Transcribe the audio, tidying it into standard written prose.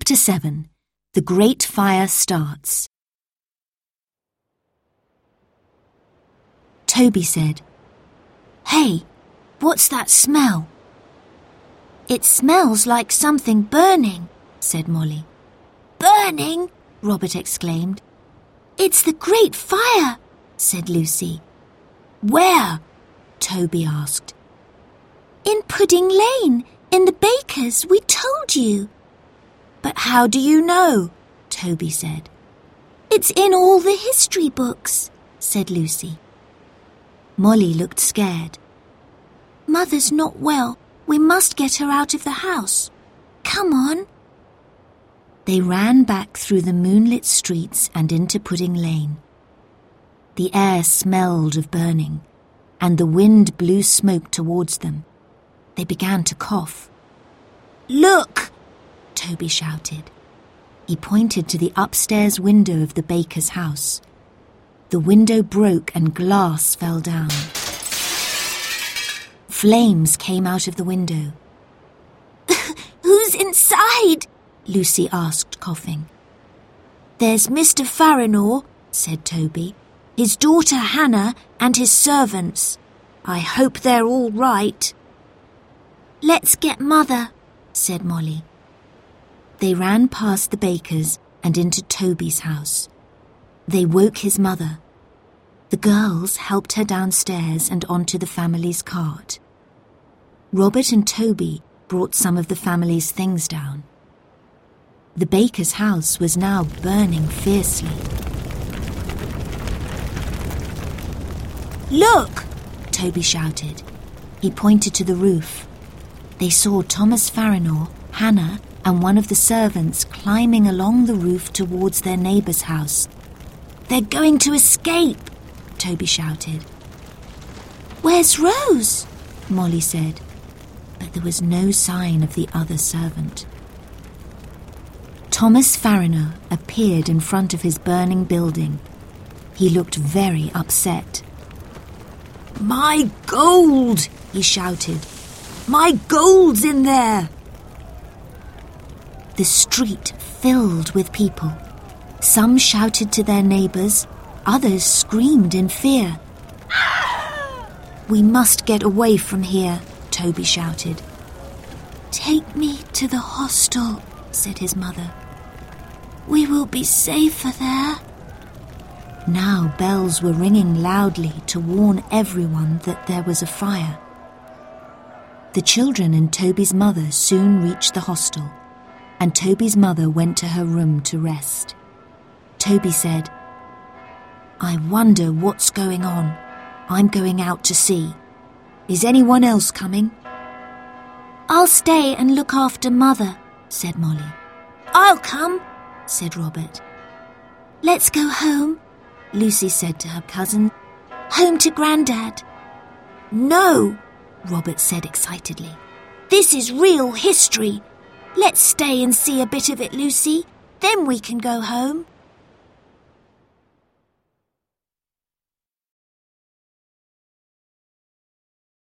Chapter 7. The Great Fire Starts. Toby said, "Hey, what's that smell?" "It smells like something burning," said Molly. "Burning?" Robert exclaimed. "It's the Great Fire," said Lucy. "Where?" Toby asked. "In Pudding Lane, in the baker's, we told you." "But how do you know?" Toby said. "It's in all the history books," said Lucy. Molly looked scared. "Mother's not well. We must get her out of the house. Come on." They ran back through the moonlit streets and into Pudding Lane. The air smelled of burning, and the wind blew smoke towards them. They began to cough. "Look!" Toby shouted. He pointed to the upstairs window of the baker's house. The window broke and glass fell down. Flames came out of the window. "Who's inside?" Lucy asked, coughing. "There's Mr. Farinor," said Toby, "his daughter Hannah and his servants. I hope they're all right." "Let's get Mother," said Molly. They ran past the baker's and into Toby's house. They woke his mother. The girls helped her downstairs and onto the family's cart. Robert and Toby brought some of the family's things down. The baker's house was now burning fiercely. "Look!" Toby shouted. He pointed to the roof. They saw Thomas Farinor, Hannah, and one of the servants climbing along the roof towards their neighbour's house. "They're going to escape!" Toby shouted. "Where's Rose?" Molly said, but there was no sign of the other servant. Thomas Farinor appeared in front of his burning building. He looked very upset. "My gold!" he shouted. "My gold's in there!" The street filled with people. Some shouted to their neighbours, others screamed in fear. "We must get away from here," Toby shouted. "Take me to the hostel," said his mother. "We will be safer there." Now bells were ringing loudly to warn everyone that there was a fire. The children and Toby's mother soon reached the hostel, and Toby's mother went to her room to rest. Toby said, "I wonder what's going on. I'm going out to see. Is anyone else coming?" "I'll stay and look after Mother," said Molly. "I'll come," said Robert. "Let's go home," Lucy said to her cousin. "Home to Grandad." "No," Robert said excitedly. "This is real history. Let's stay and see a bit of it, Lucy. Then we can go home."